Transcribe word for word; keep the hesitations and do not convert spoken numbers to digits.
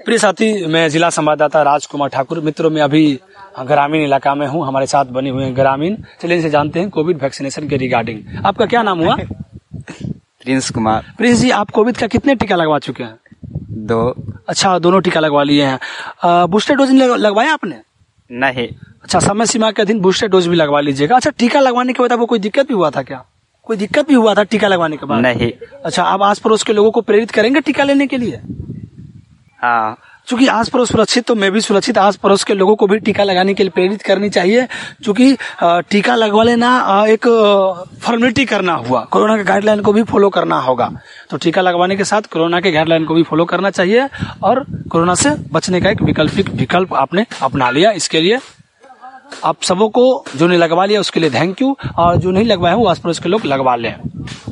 प्रिय साथी, मैं जिला संवाददाता राजकुमार ठाकुर। मित्रों, मैं अभी ग्रामीण इलाका में हूँ। हमारे साथ बने हुए हैं ग्रामीण। चलिए इनसे जानते हैं कोविड वैक्सीनेशन के रिगार्डिंग। आपका क्या नाम हुआ? प्रिंस कुमार। प्रिंस जी, आप कोविड का कितने टीका लगवा चुके हैं? दो। अच्छा, दोनों टीका लगवा लिए हैं। बूस्टर डोज लगवाया आपने? नहीं। अच्छा, समय सीमा के अधीन बूस्टर डोज भी लगवा लीजिएगा। अच्छा, टीका लगवाने के बाद आपको कोई दिक्कत भी हुआ था क्या? कोई दिक्कत भी हुआ था टीका लगवाने के बाद? नहीं। अच्छा, आप आस पड़ोस के लोगों को प्रेरित करेंगे टीका लेने के लिए? हाँ, चूंकि आस पड़ोस सुरक्षित तो मैं भी सुरक्षित, आस पड़ोस के लोगों को भी टीका लगाने के लिए प्रेरित करनी चाहिए। चूंकि टीका लगवा लेना एक फॉर्मेलिटी करना हुआ, कोरोना के गाइडलाइन को भी फॉलो करना होगा। तो टीका लगवाने के साथ कोरोना के गाइडलाइन को भी फॉलो करना चाहिए और कोरोना से बचने का एक वैकल्पिक विकल्प आपने अपना लिया। इसके लिए आप सबों को, जो नहीं लगवा लिया उसके लिए थैंक यू, और जो नहीं लगवाए हैं वो आस पड़ोस के लोग लगवा लें।